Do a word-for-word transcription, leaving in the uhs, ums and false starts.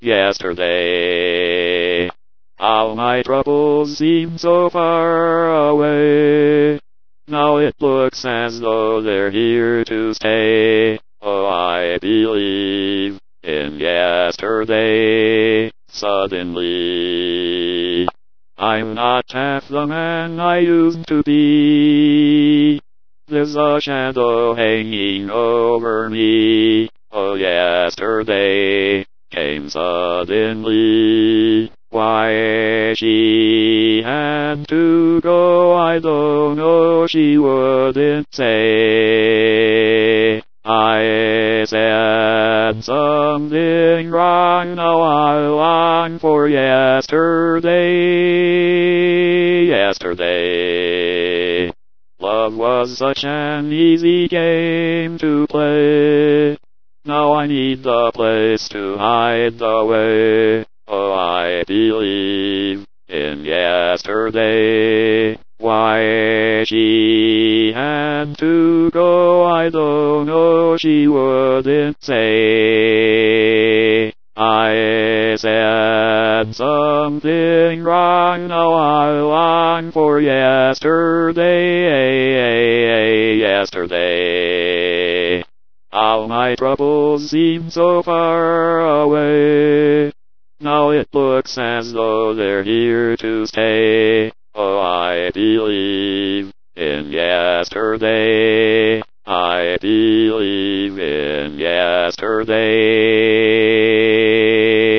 yesterday. All my troubles seem so far away. Now it looks as though they're here to stay. Oh, I believe in yesterday. Suddenly, I'm not half the man I used to be. There's a shadow hanging over me. Oh, yesterday came suddenly. Why she had to go, I don't know, she wouldn't say. I said something wrong, now I long for yesterday, yesterday. Love was such an easy game to play. Now I need the place to hide away. Oh, I believe in yesterday. Why she had to go, I don't know, she wouldn't say. I said something wrong, now I long for yesterday, yesterday. All my troubles seem so far away. Now it looks as though they're here to stay. Oh, I believe in yesterday. I believe in yesterday.